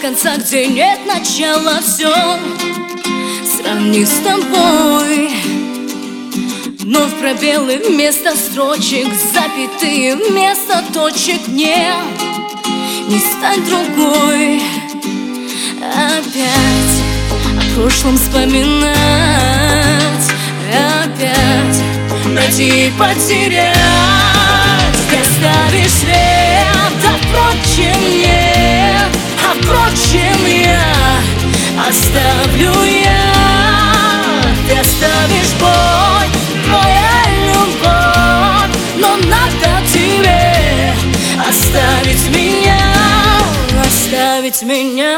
конца, где нет начала, все сравни с тобой. Вновь пробелы вместо строчек, запятые вместо точек. Не стать другой. Опять о прошлом вспоминать, опять найти и потерять. Ты оставишь след, а впрочем нет, а впрочем я оставлю я. Ты оставишь боль, моя любовь, но надо тебе оставить меня, оставить меня.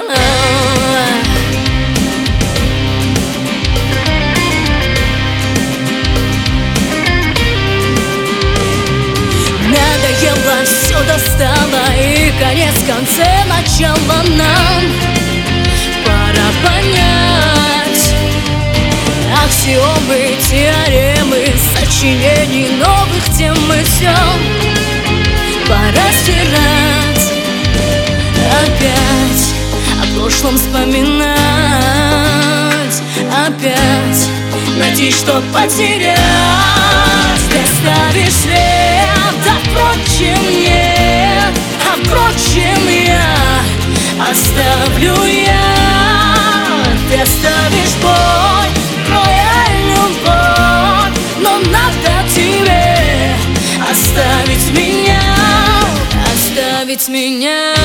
Надоело, все достало, и конец в конце начала. Нам пора понять аксиомы, теоремы, сочинений новых тем. Мы все пора стирать, опять о прошлом вспоминать, опять найти, что потерять. Ты оставишь след, а впрочем нет, а впрочем я оставлю я. Ты оставишь боль, моя любовь, но надо тебе оставить меня, оставить меня.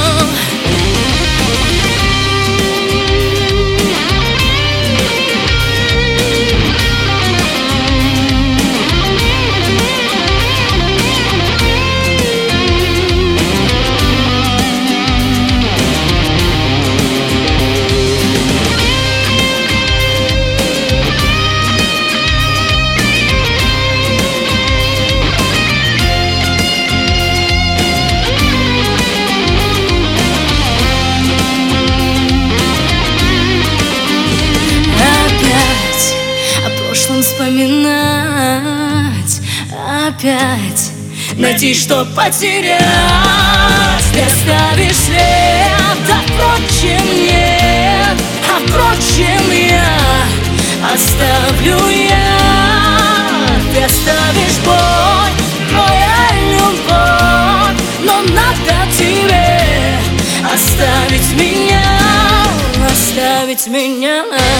Вспоминать, опять найти, что потерять. Ты оставишь след, а впрочем нет, а впрочем я оставлю я. Ты оставишь боль, моя любовь, но надо тебе оставить меня, оставить меня.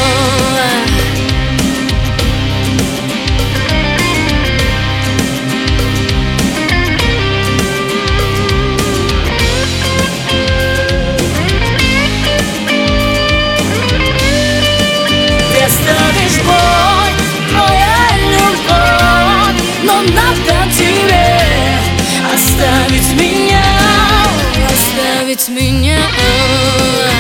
Оставишь боль, моя любовь, но надо тебе оставить меня, оставить меня.